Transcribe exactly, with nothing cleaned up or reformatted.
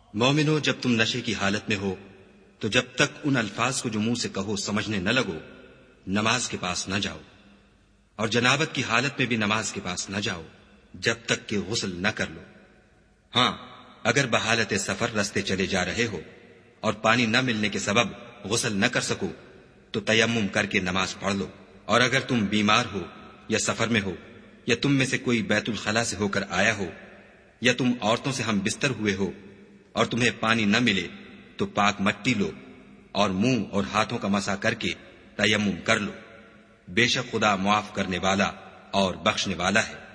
मोमिनो, जब तुम नशे की हालत में हो तो जब तक उन अल्फाज को जो मुंह से कहो समझने न लगो, नमाज के पास न जाओ। और जनाबत की हालत में भी नमाज के पास न जाओ जब तक कि गुस्ल न कर लो। हां, अगर बहालत सफर रस्ते चले जा रहे हो और पानी न मिलने के सबब गुस्ल न कर सको तो तयम्मुम करके नमाज पढ़ लो। और अगर तुम बीमार हो या सफर में हो या तुम में से कोई बैतुल खला से होकर आया हो या तुम औरतों से हम बिस्तर हुए हो और तुम्हें पानी न मिले तो पाक मट्टी लो और मुंह और हाथों का मसा करके तयम्मुम कर लो। बेशक खुदा मुआफ करने वाला और बख्शने वाला है।